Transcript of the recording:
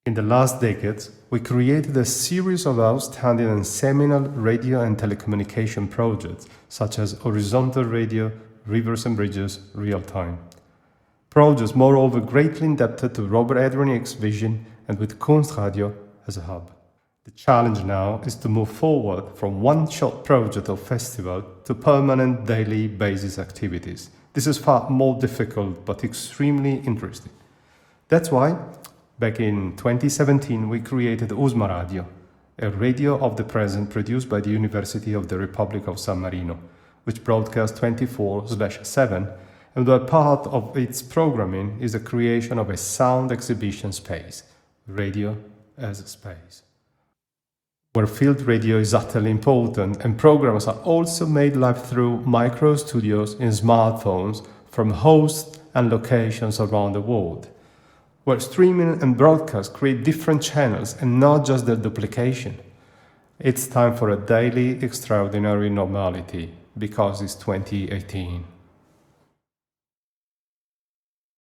In the last decades, we created a series of outstanding and seminal radio and telecommunication projects, such as Horizontal Radio, Rivers and Bridges, Real Time. Projects, moreover, greatly indebted to Robert Adreniek's vision and with Kunstradio as a hub. The challenge now is to move forward from one-shot project or festival to permanent daily basis activities. This is far more difficult but extremely interesting. That's why, back in 2017, we created Usma Radio, a radio of the present produced by the University of the Republic of San Marino, which broadcasts 24/7, and where part of its programming is the creation of a sound exhibition space, radio as a space, where field radio is utterly important, and programs are also made live through micro studios in smartphones from hosts and locations around the world, where streaming and broadcast create different channels and not just their duplication. It's time for a daily extraordinary normality, because it's 2018.